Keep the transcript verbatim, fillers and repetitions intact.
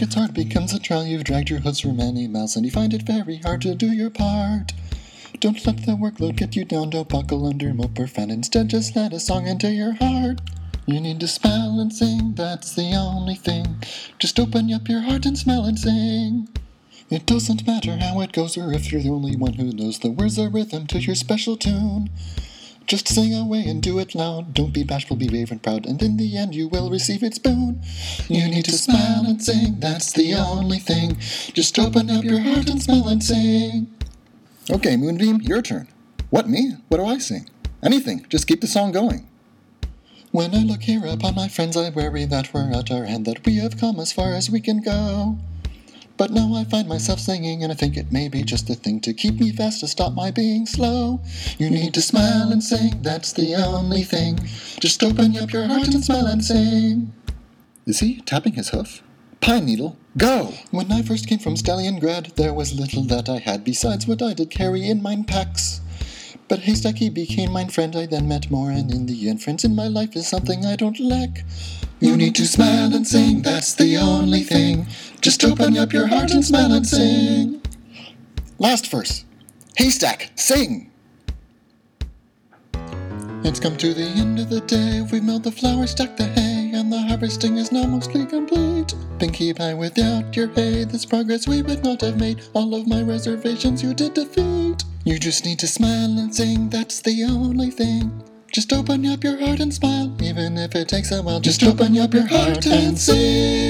it's hard becomes a trial. You've dragged your hooves for many miles and you find it very hard to do your part. Don't let the workload get you down, don't buckle under, mope or frown. Instead, just let a song into your heart. You need to smile and sing, that's the only thing. Just open up your heart and smile and sing. It doesn't matter how it goes or if you're the only one who knows the words or rhythm to your special tune. Just sing away and do it loud. Don't be bashful, be brave and proud, and in the end you will receive its boon. You need to smile and sing, that's the only thing. Just open up your heart and smile and sing. Okay, Moonbeam, your turn. What, me? What do I sing? Anything, just keep the song going. When I look here upon my friends, I worry that we're at our end, that we have come as far as we can go. But now I find myself singing, and I think it may be just a thing to keep me fast, to stop my being slow. You need to smile and sing, that's the only thing. Just open up your heart and smile and sing. Is he tapping his hoof? Pine Needle, go! When I first came from Stalliongrad, there was little that I had besides what I did carry in mine packs. But Haystack, he became mine friend, I then met more, and in the end, friends in my life is something I don't lack. You need to smile and sing, that's the only thing. Just open up your heart and smile and sing. Last verse. Haystack, sing! It's come to the end of the day, we've milled the flour, stacked the hay, and the harvesting is now mostly complete. Pinkie Pie, without your hay, this progress we would not have made. All of my reservations you did defeat. You just need to smile and sing, that's the only thing. Just open up your heart and smile, even if it takes a while. Just open up your heart and sing.